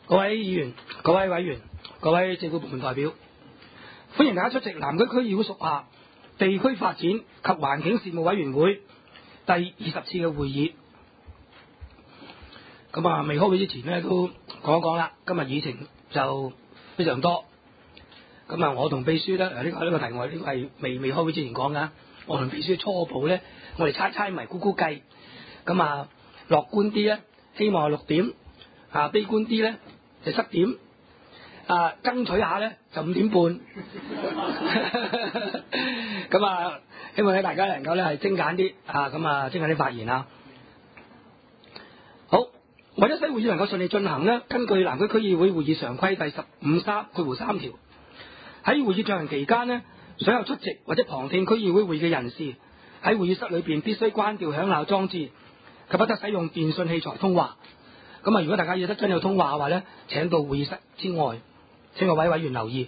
各位議員、各位委員、各位政府部門代表，歡迎大家出席南區區議會屬下地區發展及環境事務委員會第20次嘅會議。未開會之前呢，都講一講啦。今日議程就非常多。我同秘書呢，呢個題外，呢個係未開會之前講㗎。我同秘書初步呢，我哋猜謎估計。樂觀啲呢，希望係6點；悲觀啲呢，就7點。爭取下呢，就5點半。希望大家能夠呢係精簡啲，精簡啲發言啊。好，為咗使會議能夠順利進行呢，根據南區區議會會議常規第153條，喺會議進行期間呢，所有出席或者旁聽區議會會議嘅人士喺會議室裏邊必須關掉響鬧裝置，及不得使用電訊器材通話。如果大家要得真有通話嘅話呢，請到會議室之外。請各位委員留意。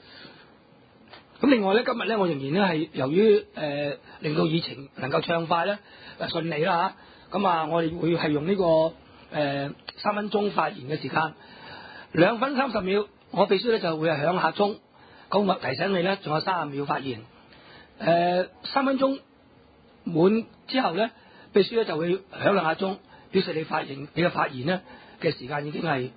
另外呢，今日呢，我仍然呢係由於令到議程能夠暢快呢，順利啦嚇。我哋會係用呢個3分鐘發言嘅時間，2分30秒。我秘書呢就會係響下鐘，咁提醒你呢，仲有30秒發言。3分鐘滿之後呢，秘書呢就會響兩下鐘，表示你嘅發言呢嘅時間已經係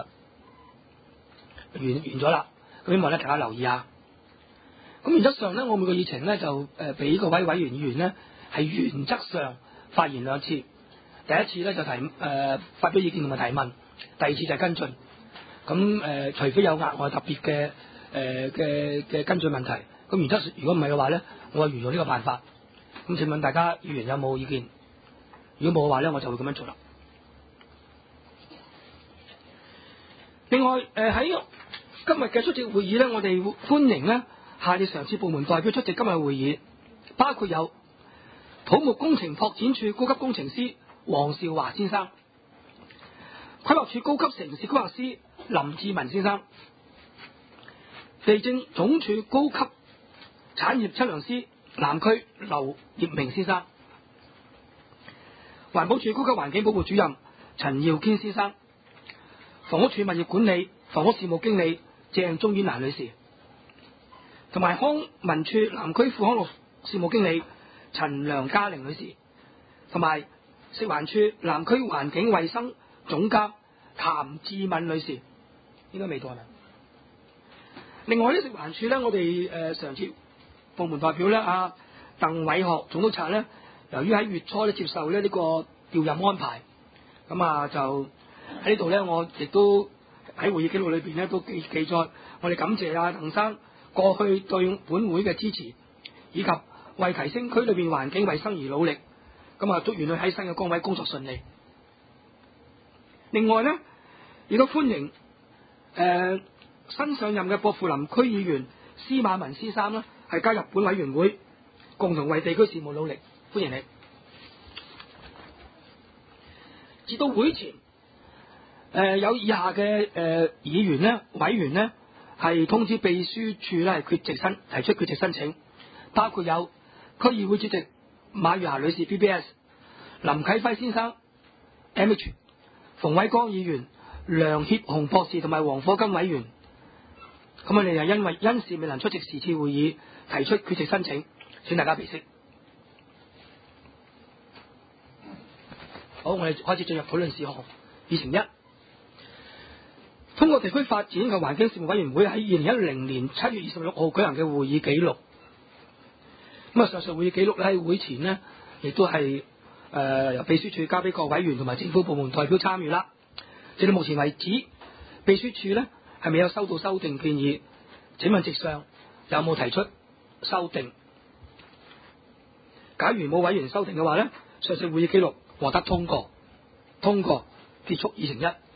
完咗啦，咁希望咧大家留意下。原則上咧，我每個議程咧就俾各位委員議員呢係原則上發言2次。第一次咧就發表意見同埋提問，第二次就係跟進。除非有額外特別嘅跟進問題，原則上如果唔係嘅話咧，我係沿用呢個辦法。請問大家議員有冇意見？如果冇嘅話咧，我就會咁樣做啦。另外喺今日嘅出席會議呢，我哋歡迎呢下列常設部門代表出席今日會議，包括有土木工程拓展處高級工程師黃少華先生、規劃署高級城市規劃師林志文先生、地政總署高級產業測量師南區劉業明先生、環保署高級環境保護主任陳耀堅先生、房屋署物業管理房屋事務經理鄭鍾婉蘭女士，同埋康文署南區副康樂事務經理陳梁嘉玲女士，同埋食環署南區環境衛生總監譚志敏女士，應該未到係咪？另外呢，食環署呢，我哋常設部門代表呢，鄧偉學總督察呢，由於喺月初呢接受呢個調任安排，就喺呢度呢，我亦都喺會議記錄裏邊呢都記載，我哋感謝鄧生過去對本會嘅支持，以及為提升區裏邊環境衛生而努力。祝願佢喺新嘅崗位工作順利。另外呢，亦都歡迎新上任嘅薄扶林區議員司馬文先生呢係加入本委員會，共同為地區事務努力。歡迎你。至到會前，有以下嘅議員呢、委員呢係通知秘書處呢係提出缺席申請，包括有區議會主席馬月霞女士 BBS、林啟輝先生 MH、馮偉光議員、梁協雄博士同埋黃火金委員。我哋係因事未能出席是次會議，提出缺席申請，請大家備悉。好，我哋開始進入討論事項。議程1，通過地區發展及環境事務委員會喺2010年7月26號舉行嘅會議記錄。上述會議記錄喺會前呢，亦都係由秘書處交俾各委員同埋政府部門代表參與啦。直到目前為止，秘書處呢係未有收到修訂建議。請問席上有冇提出修訂？假如冇委員修訂嘅話呢，上述會議記錄獲得通過。結束議程1。